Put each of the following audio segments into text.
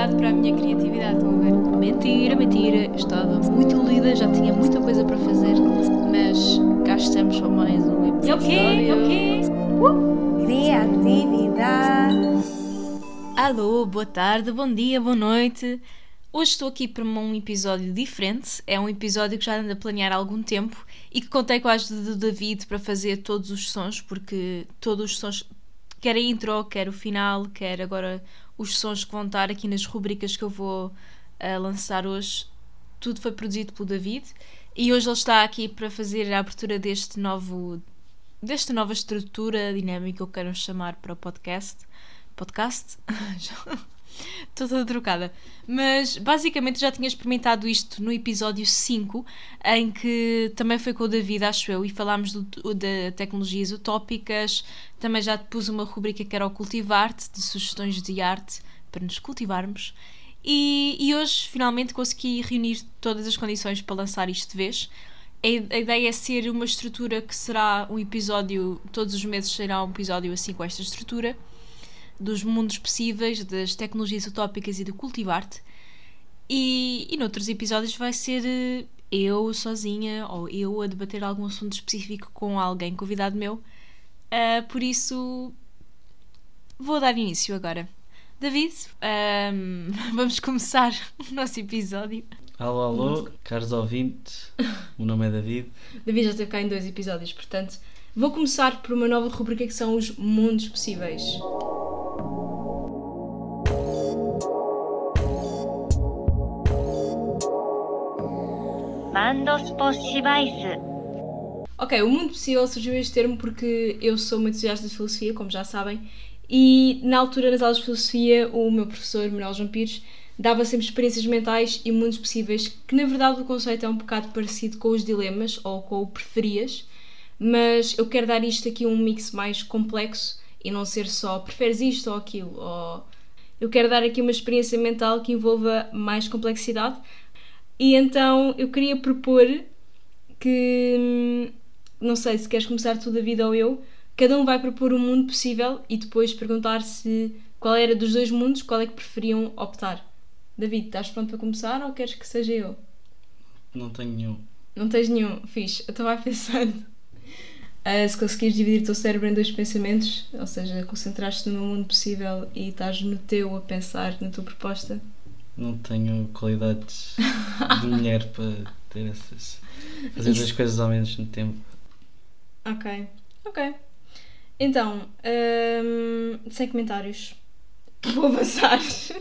oportunidade para a minha criatividade, estão a ver? Mentira, estava muito lida, já tinha muita coisa para fazer, mas cá estamos para mais um episódio. É o quê? Criatividade. Alô, boa tarde, bom dia, boa noite. Hoje estou aqui para um episódio diferente. É um episódio que já ando a planear há algum tempo e que contei com a ajuda do David para fazer todos os sons, porque todos os sons, quer a intro, quer o final, quer agora os sons que vão estar aqui nas rubricas que eu vou lançar hoje, tudo foi produzido pelo David e hoje ele está aqui para fazer a abertura desta nova estrutura dinâmica que eu quero chamar para o podcast. Estou toda trocada. Mas basicamente já tinha experimentado isto no episódio 5, em que também foi com o David, acho eu, e falámos de tecnologias utópicas. Também já te pus uma rubrica que era o Cultivar-te, de sugestões de arte para nos cultivarmos. E hoje finalmente consegui reunir todas as condições para lançar isto de vez. A ideia é ser uma estrutura que será um episódio, todos os meses será um episódio assim com esta estrutura, dos mundos possíveis, das tecnologias utópicas e do cultivar-te. E noutros episódios vai ser eu sozinha ou eu a debater algum assunto específico com alguém convidado meu. Por isso vou dar início agora. David, vamos começar o nosso episódio. Alô, caros ouvintes, o meu nome é David. David já esteve cá em 2 episódios, portanto vou começar por uma nova rubrica que são os mundos possíveis. Mundos possíveis. Ok, o mundo possível surgiu este termo porque eu sou muito entusiasta de filosofia, como já sabem, e na altura nas aulas de filosofia o meu professor, Manuel João Pires, dava sempre experiências mentais e mundos possíveis, que na verdade o conceito é um bocado parecido com os dilemas ou com o preferias, mas eu quero dar isto aqui um mix mais complexo e não ser só preferes isto ou aquilo, ou eu quero dar aqui uma experiência mental que envolva mais complexidade. E então eu queria propor que, não sei se queres começar tu, David, ou eu, cada um vai propor um mundo possível e depois perguntar se qual era dos 2 mundos, qual é que preferiam optar. David, estás pronto para começar ou queres que seja eu? Não tenho nenhum. Não tens nenhum? Fixe, então vai pensando. Se conseguires dividir o teu cérebro em 2 pensamentos, ou seja, concentrar-te no mundo possível e estás no teu a pensar na tua proposta. Não tenho qualidades de mulher para ter essas. Fazer 2 coisas ao mesmo tempo. Ok. Então, sem comentários. Vou avançar.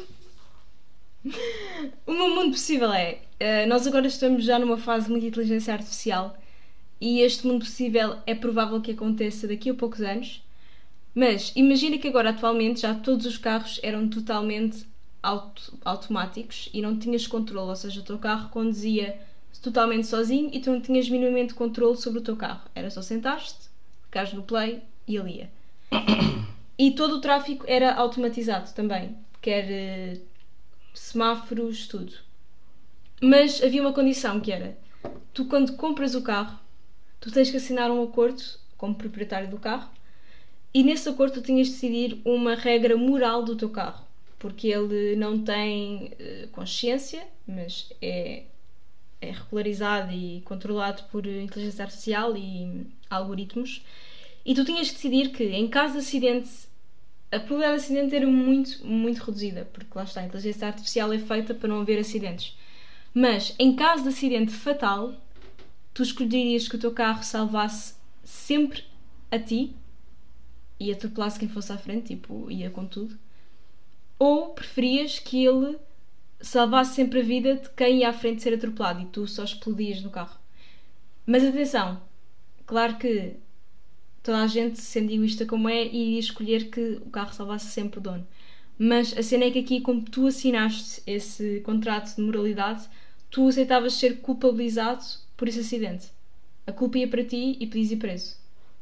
O meu mundo possível é... nós agora estamos já numa fase de muita inteligência artificial e este mundo possível é provável que aconteça daqui a poucos anos, mas imagina que agora atualmente já todos os carros eram totalmente automáticos e não tinhas controle, ou seja, o teu carro conduzia totalmente sozinho e tu não tinhas minimamente controle sobre o teu carro. Era só sentar-te, clicares no play e ele ia. E todo o tráfego era automatizado também, quer semáforos, tudo. Mas havia uma condição que era, tu quando compras o carro, tu tens que assinar um acordo como proprietário do carro e nesse acordo tu tinhas de decidir uma regra moral do teu carro, porque ele não tem consciência, mas é regularizado e controlado por inteligência artificial e algoritmos, e tu tinhas de decidir que em caso de acidente, a probabilidade de acidente era muito, muito reduzida, porque lá está, a inteligência artificial é feita para não haver acidentes. Mas em caso de acidente fatal, tu escolherias que o teu carro salvasse sempre a ti e atropelasse quem fosse à frente, tipo, ia com tudo, ou preferias que ele salvasse sempre a vida de quem ia à frente ser atropelado e tu só explodias no carro. Mas atenção, claro que toda a gente, sendo egoísta como é, iria escolher que o carro salvasse sempre o dono. Mas a cena é que aqui, como tu assinaste esse contrato de moralidade, tu aceitavas ser culpabilizado por esse acidente. A culpa ia para ti e podias ir preso.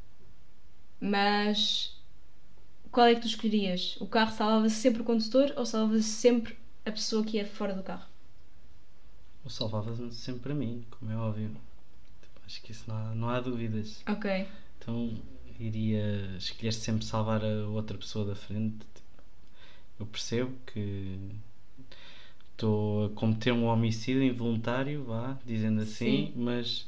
Mas qual é que tu escolherias? O carro salvava-se sempre o condutor ou salvava-se sempre a pessoa que ia fora do carro? Eu salvava-me sempre a mim, como é óbvio. Acho que isso não há dúvidas. Ok. Então iria escolher sempre salvar a outra pessoa da frente. Eu percebo que estou a cometer um homicídio involuntário, vá, dizendo assim, Sim. mas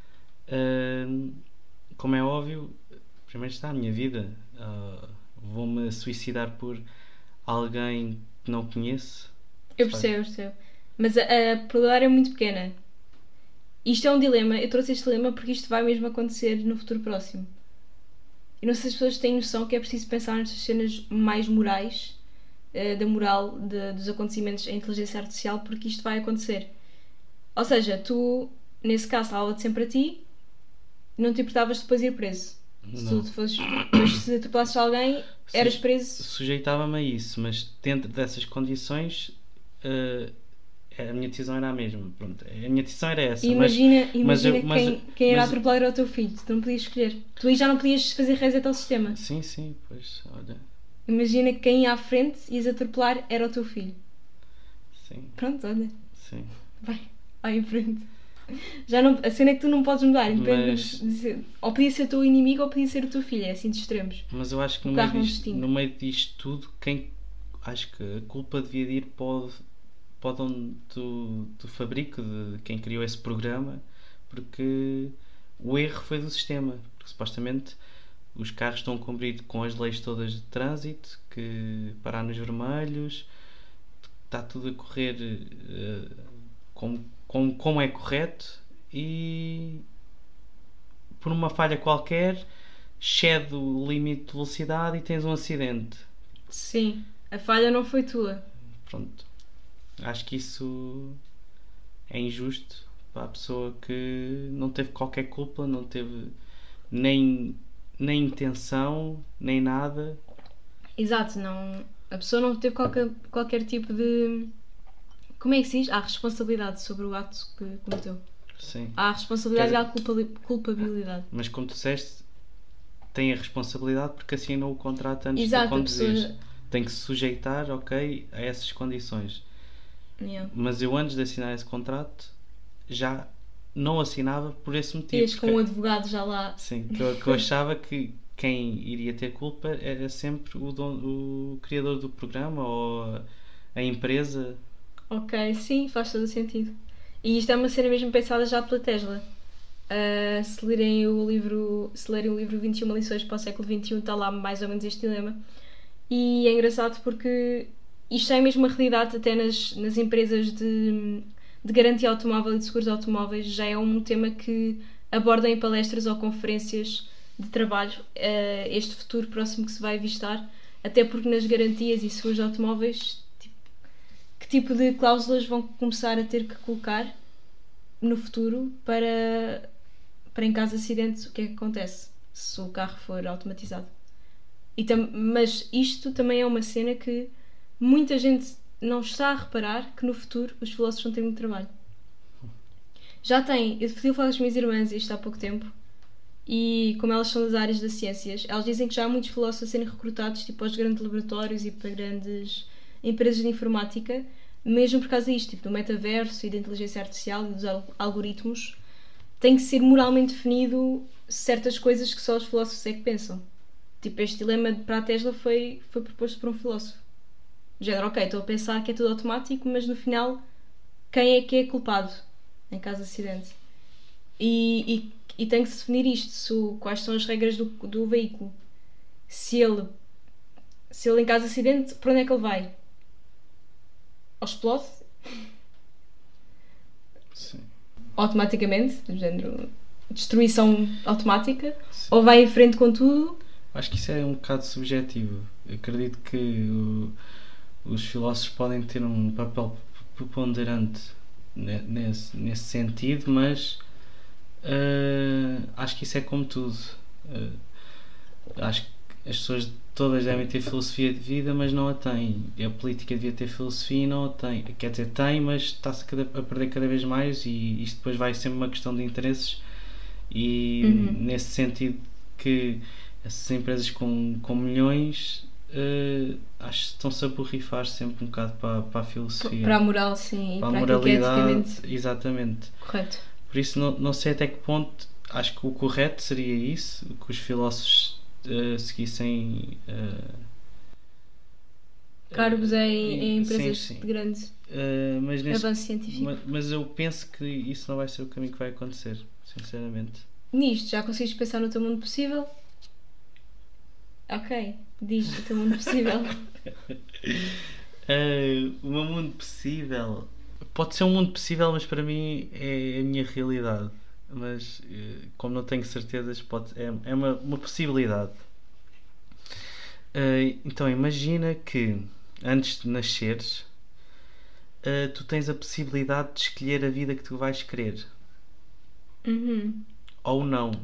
como é óbvio, primeiro está a minha vida. Vou-me suicidar por alguém que não conheço. Eu percebo. Mas a probabilidade é muito pequena. Isto é um dilema. Eu trouxe este dilema porque isto vai mesmo acontecer no futuro próximo. Eu não sei se as pessoas têm noção que é preciso pensar nestas cenas mais morais, da moral dos acontecimentos em inteligência artificial, porque isto vai acontecer. Ou seja, tu, nesse caso, salva-te sempre a ti, não te importavas de depois ir preso. Se Não. tu fosses, depois, se atropelasses alguém, eras preso. Sujeitava-me a isso, mas dentro dessas condições a minha decisão era a mesma. Pronto, a minha decisão era essa. E imagina mas quem era mas- atropelar era o teu filho. Tu não podias escolher. Tu aí já não podias fazer reset ao sistema. Sim, pois, olha. Imagina que quem ia à frente e ias atropelar era o teu filho. Sim, Pronto, olha. sim. Vai em frente. Já não, a cena é que tu não podes mudar. Mas- Ou podia ser o teu inimigo ou podia ser o teu filho. É assim de extremos. Mas eu acho que O no carro meio, não disto, distingue. no meio disto tudo, acho que a culpa devia de ir para o dono do fabrico, de quem criou esse programa, porque o erro foi do sistema. Porque supostamente os carros estão a cumprir com as leis todas de trânsito, que parar nos vermelhos, está tudo a correr como é correto, e por uma falha qualquer excede o limite de velocidade e tens um acidente. Sim. A falha não foi tua. Pronto. Acho que isso é injusto para a pessoa que não teve qualquer culpa, não teve nem intenção, nem nada. Exato. Não, a pessoa não teve qualquer tipo de... Como é que se diz? Há responsabilidade sobre o ato que cometeu. Sim. Há responsabilidade e Quer há culpabilidade. Mas como tu disseste, tem a responsabilidade porque assinou o contrato antes Exato, de a conduzir. pessoa... Tem que se sujeitar, ok, a essas condições. Yeah. Mas eu, antes de assinar esse contrato, já não assinava por esse motivo. Ias com um advogado já lá. Sim, que eu achava que quem iria ter culpa era sempre o criador do programa ou a empresa. Ok, sim, faz todo o sentido. E isto é uma cena mesmo pensada já pela Tesla. Se lerem o livro 21 lições para o século XXI, está lá mais ou menos este dilema. E é engraçado porque isto é mesmo uma realidade até nas empresas de garantia automóvel e de seguros automóveis. Já é um tema que abordam em palestras ou conferências de trabalho, este futuro próximo que se vai avistar, até porque nas garantias e seguros automóveis, que tipo de cláusulas vão começar a ter que colocar no futuro para em caso de acidente, o que é que acontece se o carro for automatizado. Mas isto também é uma cena que muita gente não está a reparar, que no futuro os filósofos vão ter muito trabalho. Já tem, eu fui falar com as minhas irmãs isto há pouco tempo, e como elas são das áreas das ciências, elas dizem que já há muitos filósofos a serem recrutados tipo aos grandes laboratórios e para grandes empresas de informática, mesmo por causa disto, tipo do metaverso e da inteligência artificial e dos algoritmos. Tem que ser moralmente definido certas coisas que só os filósofos é que pensam. Tipo, este dilema para a Tesla foi proposto por um filósofo. Já ok, estou a pensar que é tudo automático, mas no final, quem é que é culpado em caso de acidente? E tem que se definir isto, quais são as regras do veículo. Se ele em caso de acidente, para onde é que ele vai? Ou explode? Sim. Automaticamente, do género destruição automática, ou vai em frente com tudo. Acho que isso é um bocado subjetivo. Eu acredito que os filósofos podem ter um papel preponderante nesse sentido, mas acho que isso é como tudo. Acho que as pessoas todas devem ter filosofia de vida, mas não a têm. E a política devia ter filosofia e não a tem. Quer dizer, tem, mas está-se a perder cada vez mais, e isto depois vai ser uma questão de interesses. E nesse sentido que essas empresas com milhões acho que estão-se a borrifar sempre um bocado para a filosofia, Para a moral, sim, para a aquilo que é moralidade, eticamente exatamente. correto. Por isso não sei até que ponto. Acho que o correto seria isso, que os filósofos seguissem Cargos em empresas sim. de grande Mas, avanço científico. mas eu penso que isso não vai ser o caminho que vai acontecer, sinceramente. Nisto, já conseguiste pensar no teu mundo possível? Ok, diz o teu mundo possível. O meu mundo possível pode ser um mundo possível, mas para mim é a minha realidade. Mas como não tenho certezas, é uma possibilidade. Então imagina que antes de nasceres, tu tens a possibilidade de escolher a vida que tu vais querer. Ou não.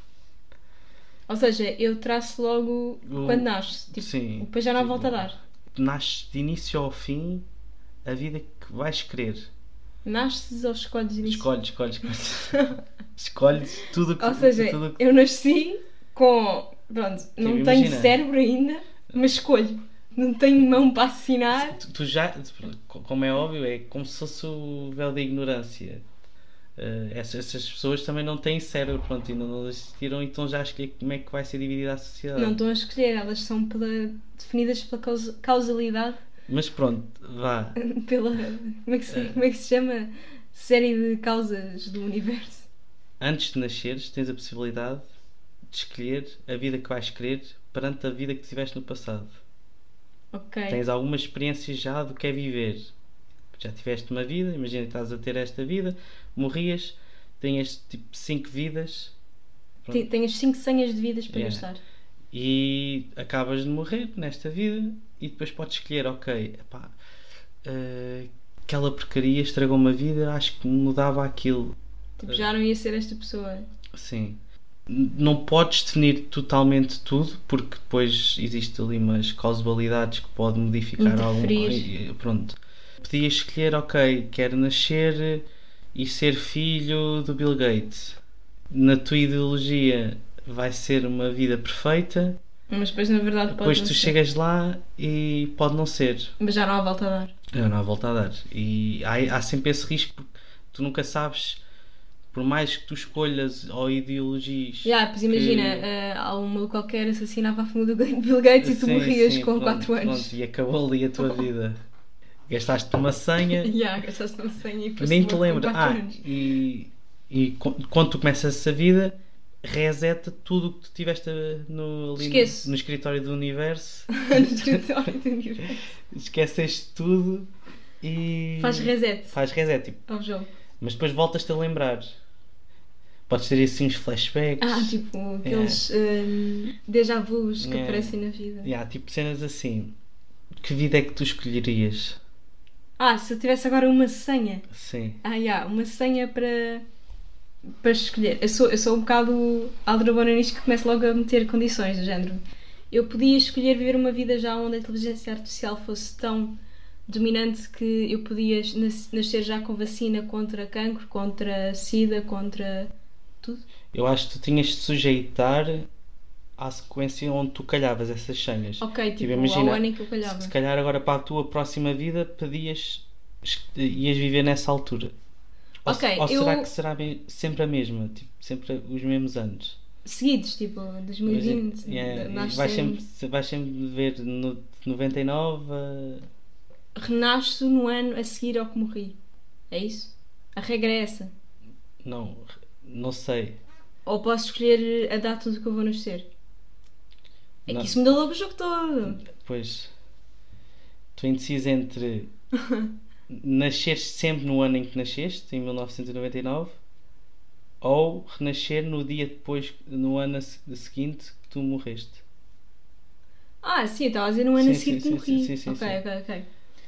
Ou seja, eu traço logo quando nasces. Tipo, sim, depois já não há volta a dar. Nasces de início ao fim a vida que vais querer. Nasces ou escolhes de início? Escolhes. Escolhes tudo o que... Ou seja, eu nasci com... Pronto, não Tipo, tenho imagina. cérebro ainda, mas escolho. Não tenho mão para assinar. Tu já, como é óbvio, é como se fosse o véu da ignorância. Essas pessoas também não têm cérebro, pronto, ainda não existiram, então já escolhi como é que vai ser dividida a sociedade. Não estão a escolher, elas são definidas pela causalidade. Mas pronto, vá. Pela... Como é que se chama? Série de causas do universo. Antes de nasceres, tens a possibilidade de escolher a vida que vais querer perante a vida que tiveste no passado. Ok. Tens algumas experiências já do que é viver. Já tiveste uma vida, imagina que estás a ter esta vida, morrias, tens tipo 5 vidas. Tens 5 senhas de vidas para gastar. E acabas de morrer nesta vida e depois podes escolher, ok, epá, aquela porcaria estragou-me a vida, acho que mudava aquilo. Tipo, já não ia ser esta pessoa. Sim. Não podes definir totalmente tudo, porque depois existe ali umas causalidades que podem modificar algum. Pronto. Podias escolher, ok, quero nascer e ser filho do Bill Gates. Na tua ideologia vai ser uma vida perfeita, mas depois na verdade pode depois não tu ser. chegas lá e pode não ser. Mas já não há volta a dar. Já não há volta a dar. E há sempre esse risco, porque tu nunca sabes, por mais que tu escolhas ou ideologias. Pois imagina, há um maluco qualquer assassinava a família do Bill Gates e tu morrias com 4 anos. Pronto, e acabou ali a tua vida. Gastaste uma senha. Gastaste uma senha e Nem te lembras. anos. E quando tu começas essa vida, reseta tudo o que tu tiveste no escritório do universo. No escritório do universo. Esqueceste tudo e. Faz reset. Tipo. Ao jogo. Mas depois voltas-te a lembrar. Podes ter assim uns flashbacks. Tipo aqueles déjà vus que aparecem na vida. Tipo cenas assim. Que vida é que tu escolherias? Se eu tivesse agora uma senha. Sim. Uma senha para escolher. Eu sou um bocado aldrabona nisto, que começo logo a meter condições do género. Eu podia escolher viver uma vida já onde a inteligência artificial fosse tão dominante que eu podia nascer já com vacina contra cancro, contra sida, contra tudo. Eu acho que tu tinhas de sujeitar à sequência onde tu calhavas essas senhas. Ok, tipo imagina, ao ano em que eu calhava. Se calhar agora para a tua próxima vida ias viver nessa altura. Ou será que será sempre a mesma? Tipo, sempre os mesmos anos? Seguidos, tipo 2020. Vais sempre ver no 99. Renasço no ano a seguir ao que morri. É isso? A regra é essa? Não sei. Ou posso escolher a data do que eu vou nascer? É que isso muda logo o jogo todo. Pois. Estou indeciso entre nasceres sempre no ano em que nasceste, em 1999, ou renascer no dia depois, no ano seguinte que tu morreste. Sim, eu estava a dizer no ano a seguir que morri. Sim. Ok.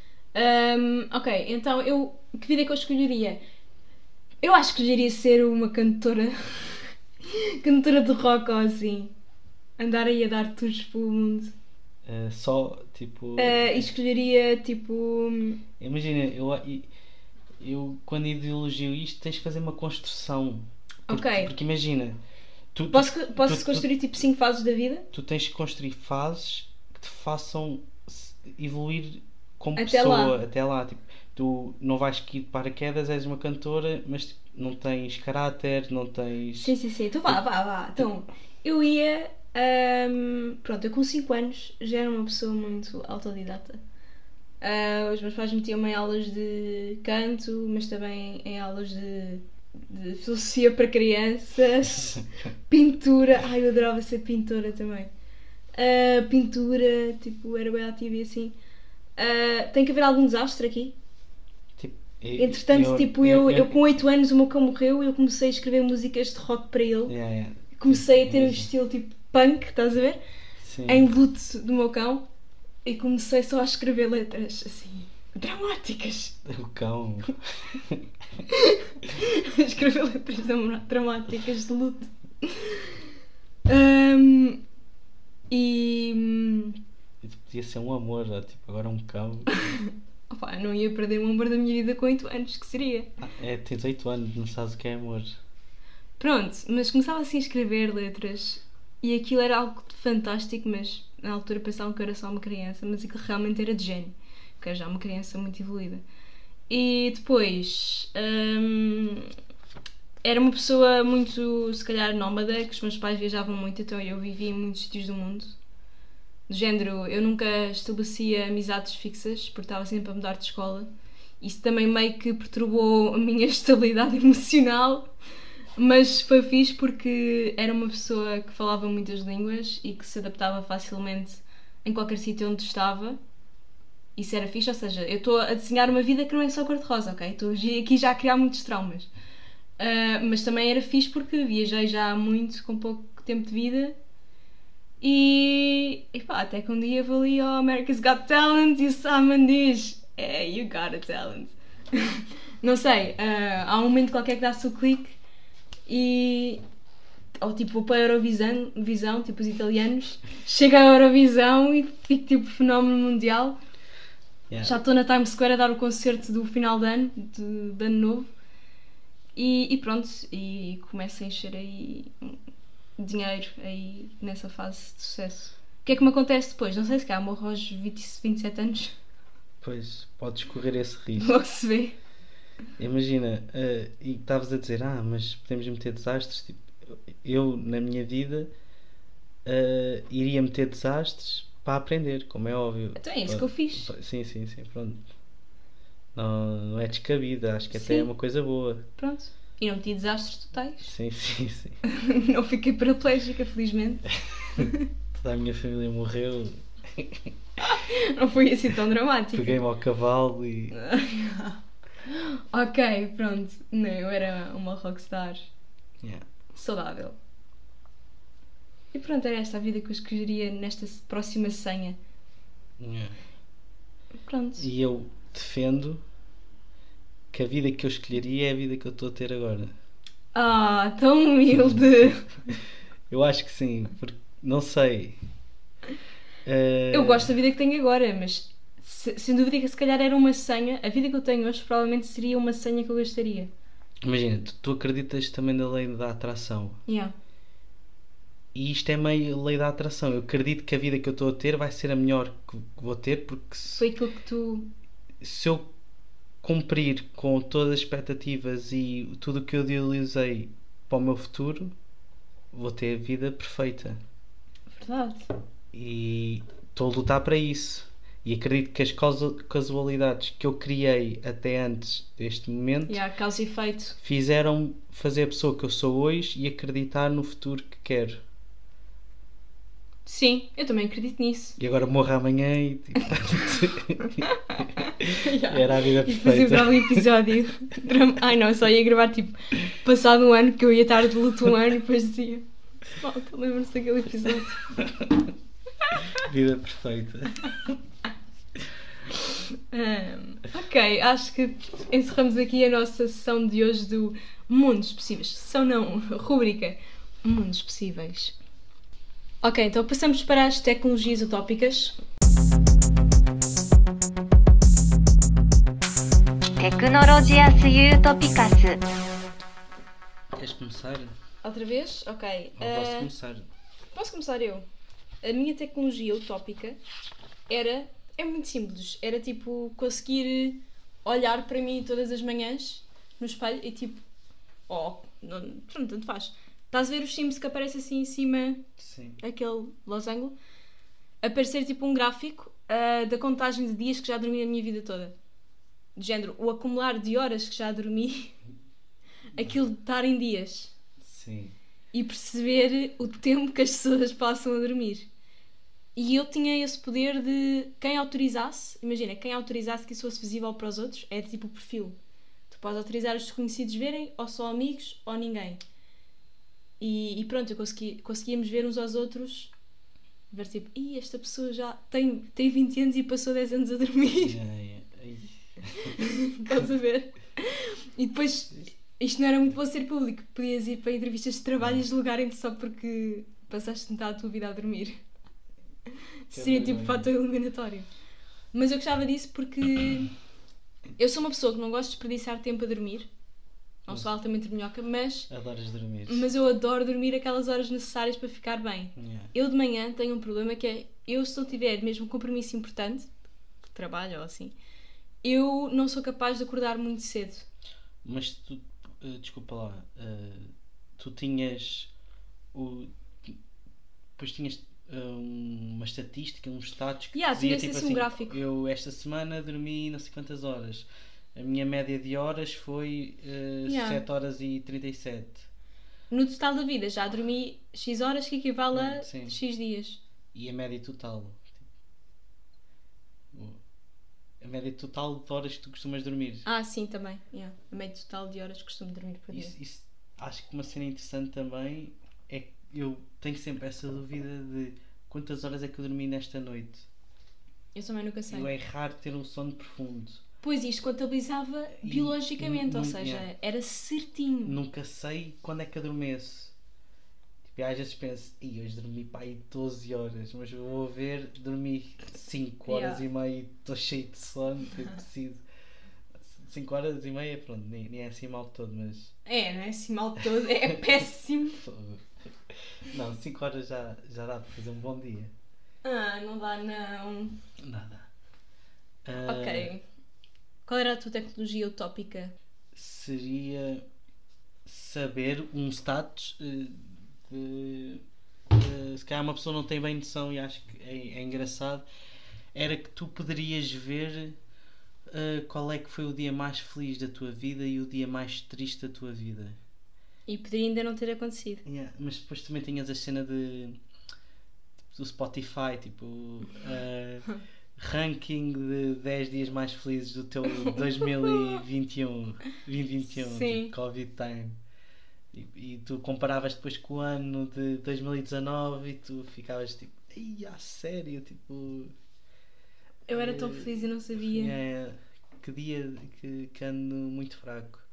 Ok, então que vida é que eu escolheria? Eu acho que escolheria ser uma cantora cantora de rock ou assim, andar aí a dar tours pelo mundo. Só tipo e escolheria tipo. Imagina, eu quando ideologio isto tens que fazer uma construção. Porque imagina, posso construir tipo 5 fases da vida? Tu tens que construir fases que te façam evoluir como até pessoa até lá. Tipo, tu não vais que ir de paraquedas, és uma cantora, mas não tens caráter, não tens. Sim. Então vá. Então, eu ia. Pronto, eu com 5 anos já era uma pessoa muito autodidata. Os meus pais metiam-me em aulas de canto, mas também em aulas de filosofia para crianças, pintura. Ai, eu adorava ser pintora também. Pintura, tipo, era bem ativa e assim. Tem que haver algum desastre aqui. Tipo, Entretanto, eu com 8 anos o meu cão morreu e eu comecei a escrever músicas de rock para ele. Comecei a ter um estilo tipo punk, estás a ver? Sim. Em luto do meu cão. E comecei só a escrever letras assim, dramáticas. O cão. A escrever letras dramáticas de luto. Podia ser um amor, já, tipo, agora um cão. Opa, não ia perder o amor da minha vida com 8 anos, que seria? Tens 8 anos, não sabes o que é amor. Pronto, mas começava assim a escrever letras e aquilo era algo fantástico, mas na altura pensavam que eu era só uma criança, mas aquilo realmente era de gênio, que era já uma criança muito evoluída. E depois era uma pessoa muito, se calhar, nómada, que os meus pais viajavam muito, então eu vivia em muitos sítios do mundo. Do género, eu nunca estabelecia amizades fixas, porque estava sempre a mudar de escola. Isso também meio que perturbou a minha estabilidade emocional, mas foi fixe porque era uma pessoa que falava muitas línguas e que se adaptava facilmente em qualquer sítio onde estava. Isso era fixe, ou seja, eu estou a desenhar uma vida que não é só cor-de-rosa, ok? Estou aqui já a criar muitos traumas. Mas também era fixe porque viajei já muito, com pouco tempo de vida. E pá, até que um dia vou ali ao America's Got Talent e o Simon diz: Hey, you got a talent. Não sei, há um momento qualquer que dá-se o clique e... Ou tipo, vou para a Eurovisão, tipo os italianos, chego à Eurovisão e fico tipo fenómeno mundial. Yeah. Já estou na Times Square a dar o concerto do final de ano, de ano novo. E pronto, e começo a encher aí dinheiro aí nessa fase de sucesso. O que é que me acontece depois? Não sei se cá morro aos 27 anos. Pois, podes correr esse risco. Logo se vê. Imagina, e estavas a dizer, mas podemos meter desastres. Tipo, eu, na minha vida, iria meter desastres para aprender, como é óbvio. Então é isso que eu fiz. Sim, pronto. Não é descabida, acho que até é uma coisa boa. Pronto. E não meti desastres totais. Sim. Não fiquei paraplégica, felizmente. Toda a minha família morreu. Não foi assim tão dramático. Peguei-me ao cavalo e... Ok, pronto. Não, eu era uma rockstar. Saudável. E pronto, era esta a vida que eu escolheria nesta próxima senha. Pronto. E eu defendo que a vida que eu escolheria é a vida que eu estou a ter agora. Tão humilde. Eu acho que sim, porque não sei. Eu gosto da vida que tenho agora, mas sem dúvida que se calhar era uma senha. A vida que eu tenho hoje provavelmente seria uma senha que eu gastaria. Imagina, tu acreditas também na lei da atração. E isto é meio lei da atração. Eu acredito que a vida que eu estou a ter vai ser a melhor que vou ter, porque foi aquilo que tu... Se eu cumprir com todas as expectativas e tudo o que eu idealizei para o meu futuro, vou ter a vida perfeita. Verdade. E estou a lutar para isso. E acredito que as casualidades que eu criei até antes deste momento causa e efeito, fizeram fazer a pessoa que eu sou hoje e acreditar no futuro que quero. Sim, eu também acredito nisso. E agora morro amanhã e era a vida perfeita. E depois eu um episódio. Ai não, só ia gravar tipo passado um ano, que eu ia estar de luto um ano e depois dizia: Malta, lembra-se daquele episódio. Vida perfeita. Ok, acho que encerramos aqui a nossa sessão de hoje do Mundos Possíveis. Sessão não, rubrica Mundos Possíveis. Ok, então passamos para as tecnologias utópicas. Tecnologias utópicas. Queres começar? Outra vez? Ok. Posso começar? Posso começar eu? A minha tecnologia utópica é muito simples. Era tipo conseguir olhar para mim todas as manhãs no espelho e tipo... pronto, tanto faz. Estás a ver os Sims que aparece assim em cima? Sim. Aquele losango? aparecer tipo um gráfico da contagem de dias que já dormi na minha vida toda. De género, o acumular de horas que já dormi, aquilo de estar em dias. Sim. E perceber o tempo que as pessoas passam a dormir. E eu tinha esse poder de quem autorizasse, imagina, quem autorizasse que isso fosse visível para os outros, é tipo o perfil. Tu podes autorizar os desconhecidos verem, ou só amigos, ou ninguém. E pronto, eu conseguíamos ver uns aos outros, ver tipo, esta pessoa já tem 20 anos e passou 10 anos a dormir. Estás a ver? E depois, isto não era muito bom ser público, podias ir para entrevistas de trabalho e deslogarem-te só porque passaste metade da tua vida a dormir. Seria tipo fator eliminatório. Mas eu gostava disso porque eu sou uma pessoa que não gosto de desperdiçar tempo a dormir. Não sou altamente dorminhoca, mas Adoras dormir. Mas eu adoro dormir aquelas horas necessárias para ficar bem. Yeah. Eu de manhã tenho um problema que é, eu se não tiver mesmo um compromisso importante, trabalho ou assim, eu não sou capaz de acordar muito cedo. Mas tu, desculpa lá, tu tinhas depois tinhas uma estatística, um status que dizia tinha tipo assim assim, um gráfico. eu esta semana dormi não sei quantas horas. A minha média de horas foi 7 horas e 37. No total da vida já dormi X horas que equivale a Sim. X dias. E a média total? A média total de horas que tu costumas dormir? Sim, também. A média total de horas que costumo dormir por dia. Isso, acho que uma cena interessante também é que eu tenho sempre essa dúvida de quantas horas é que eu dormi nesta noite. Eu também nunca sei. É raro ter um sono profundo. Pois isto contabilizava biologicamente, ou seja, era certinho. Nunca sei quando é que adormeço. Tipo, às vezes penso, hoje dormi para aí 12 horas, mas eu vou ver, dormi 5 horas e meia e estou cheio de sono, preciso. 5 horas e meia, pronto, nem é assim mal todo, mas... não é assim mal todo, é péssimo. Não, 5 horas já dá para fazer um bom dia. Não dá não. Nada. Ok. Qual era a tua tecnologia utópica? Seria saber um status de se calhar uma pessoa não tem bem noção e acho que é engraçado. Era que tu poderias ver qual é que foi o dia mais feliz da tua vida e o dia mais triste da tua vida. E poderia ainda não ter acontecido. Mas depois também tinhas a cena do Spotify, tipo ranking de 10 dias mais felizes do teu 2021, Sim. tipo, Covid time. E tu comparavas depois com o ano de 2019 e tu ficavas tipo, a sério, tipo... Eu era tão feliz e não sabia. Que dia que ando muito fraco.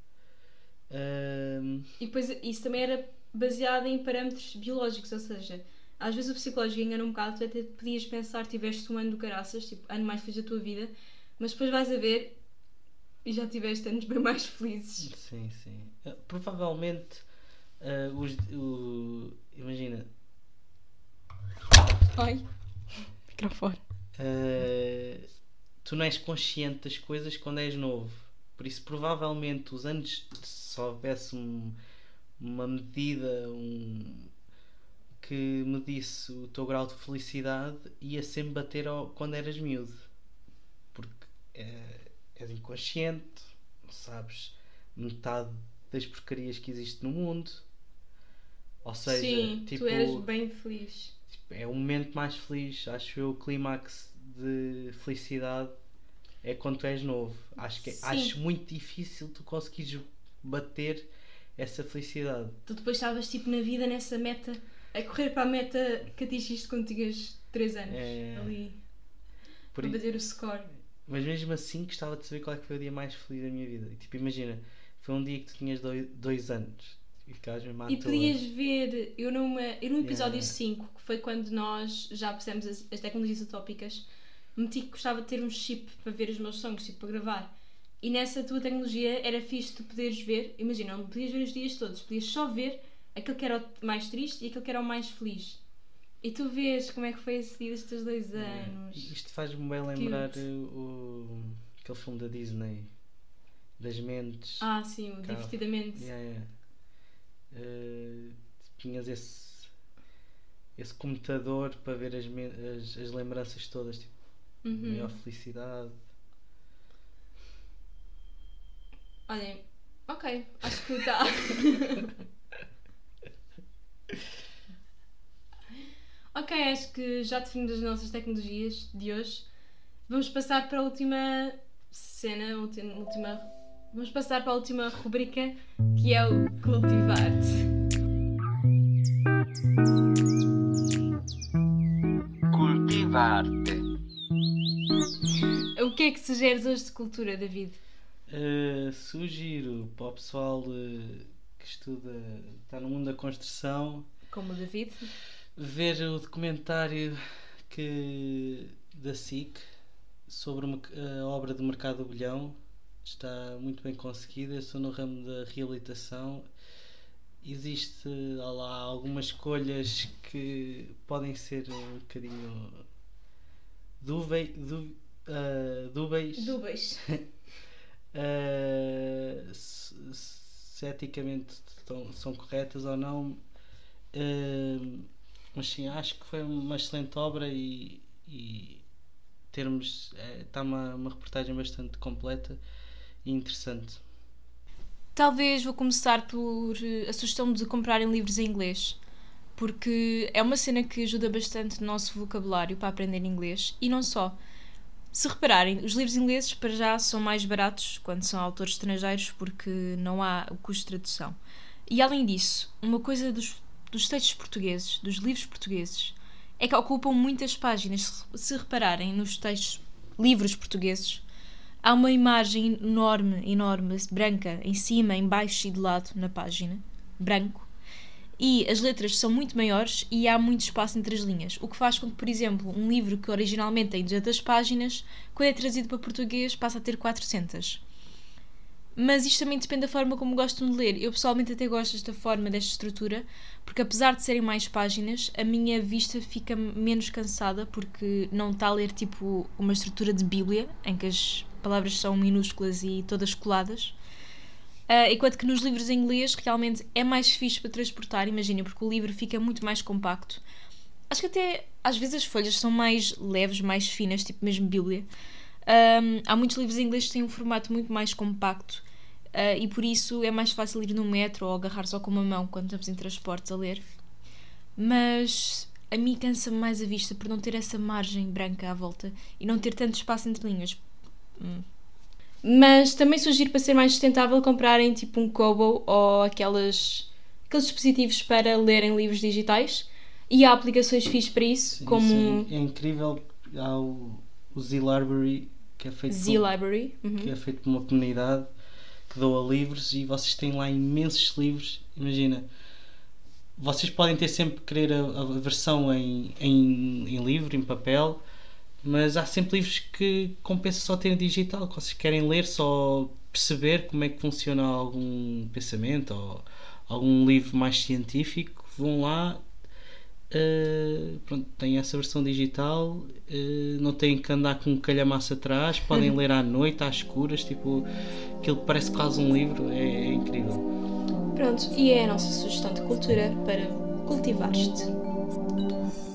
E depois isso também era baseado em parâmetros biológicos, ou seja, às vezes o psicológico engana um bocado, tu até podias pensar que tiveste um ano do caraças, tipo, ano mais feliz da tua vida, mas depois vais a ver e já tiveste anos bem mais felizes. Sim. Provavelmente imagina. Ai, microfone. Tu não és consciente das coisas quando és novo. Por isso, provavelmente, os anos, se houvesse uma medida que medisse o teu grau de felicidade, ia sempre bater quando eras miúdo. Porque és inconsciente, não sabes metade das porcarias que existe no mundo. Ou seja, sim, tipo, tu eras bem feliz. É o momento mais feliz, acho eu, o clímax de felicidade é quando tu és novo. Acho muito difícil tu conseguires bater essa felicidade. Tu depois estavas tipo na vida nessa meta, a correr para a meta que atingiste quando tinhas 3 anos. Ali para bater o score. Mas mesmo assim gostava de saber qual é que foi o dia mais feliz da minha vida. E, tipo, imagina, foi um dia que tu tinhas 2 anos. E podias ver, eu no episódio 5, que foi quando nós já percebemos as tecnologias utópicas, meti que gostava de ter um chip para ver os meus sonhos, tipo, para gravar. E nessa tua tecnologia era fixe tu poderes ver, imagina, não podias ver os dias todos, podias só ver aquele que era o mais triste e aquele que era o mais feliz. E tu vês como é que foi esse dia destes 2 anos. Isto faz-me bem lembrar aquele filme da Disney, das mentes. Sim, o Divertidamente. Tinhas esse computador para ver as lembranças todas, tipo, maior felicidade. Olhem, ok, acho que está. Ok, acho que já definimos as nossas tecnologias de hoje. Vamos passar para a última cena, vamos passar para a última rubrica, que é o cultivar-te. Cultivar-te. O que é que sugeres hoje de cultura, David? Sugiro para o pessoal que estuda, está no mundo da construção, Como o David? ver o documentário da SIC sobre a obra do Mercado do Bolhão. Está muito bem conseguida. Eu sou no ramo da reabilitação. Existe lá algumas escolhas que podem ser um bocadinho dúbeis. Se eticamente são corretas ou não, mas sim, acho que foi uma excelente obra e está uma reportagem bastante completa e interessante. Talvez vou começar por a sugestão de comprarem livros em inglês, porque é uma cena que ajuda bastante no nosso vocabulário para aprender inglês, e não só. Se repararem, os livros ingleses para já são mais baratos quando são autores estrangeiros, porque não há o custo de tradução. E além disso, uma coisa dos textos portugueses, dos livros portugueses, é que ocupam muitas páginas. Se repararem nos livros portugueses, há uma imagem enorme, branca, em cima, em baixo e de lado na página, branco, e as letras são muito maiores e há muito espaço entre as linhas, o que faz com que, por exemplo, um livro que originalmente tem 200 páginas, quando é trazido para português, passa a ter 400. Mas isto também depende da forma como gostam de ler. Eu pessoalmente até gosto desta forma, desta estrutura, porque apesar de serem mais páginas, a minha vista fica menos cansada, porque não está a ler tipo uma estrutura de Bíblia, em que as palavras são minúsculas e todas coladas. Enquanto que nos livros em inglês realmente é mais fixe para transportar, imagina, porque o livro fica muito mais compacto. Acho que até às vezes as folhas são mais leves, mais finas, tipo mesmo Bíblia. Há muitos livros em inglês que têm um formato muito mais compacto, e por isso é mais fácil ir no metro ou agarrar só com uma mão quando estamos em transportes a ler. Mas a mim cansa-me mais a vista por não ter essa margem branca à volta e não ter tanto espaço entre linhas. Mas também sugiro, para ser mais sustentável, comprarem tipo um Kobo ou aqueles dispositivos para lerem livros digitais, e há aplicações fixes para isso. Sim, como é incrível. Há o Z-Library, que é feito que é feito por uma comunidade que doa livros, e vocês têm lá imensos livros. Imagina, vocês podem ter sempre querer a versão em livro, em papel, mas há sempre livros que compensa só ter em digital, que vocês querem ler, só perceber como é que funciona algum pensamento ou algum livro mais científico, vão lá, pronto, têm essa versão digital, não têm que andar com um calhamaço atrás, podem ler à noite, às escuras, tipo, aquilo que parece quase um livro, é incrível. Pronto, e é a nossa sugestão de cultura para cultivar-te.